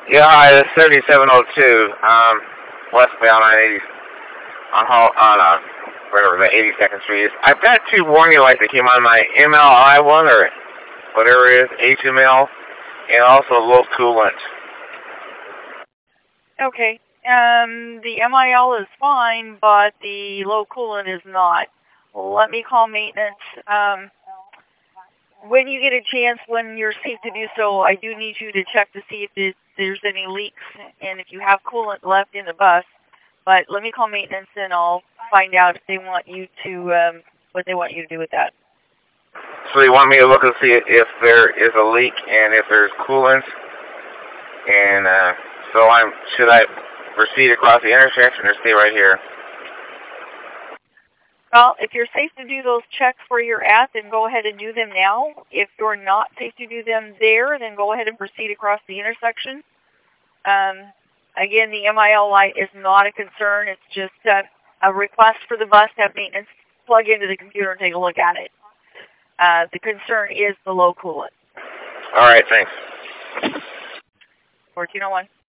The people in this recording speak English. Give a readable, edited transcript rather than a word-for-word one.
Yeah, hi, it's 3702, westbound on 80, whatever, the 82nd Street is. I've got two warning lights that came on my MLI one, or whatever it is, HML, and also low coolant. Okay. The MIL is fine, but the low coolant is not. Let me call maintenance. When you get a chance, when you're safe to do so, I do need you to check to see if there's any leaks and if you have coolant left in the bus. But let me call maintenance and I'll find out if they want you to, what they want you to do with that. So you want me to look and see if there is a leak and if there's coolant, and should I proceed across the intersection or stay right here? Well, if you're safe to do those checks where you're at, then go ahead and do them now. If you're not safe to do them there, then go ahead and proceed across the intersection. Again, the MIL light is not a concern. It's just a request for the bus to have maintenance plug into the computer and take a look at it. The concern is the low coolant. All right, thanks. 1401.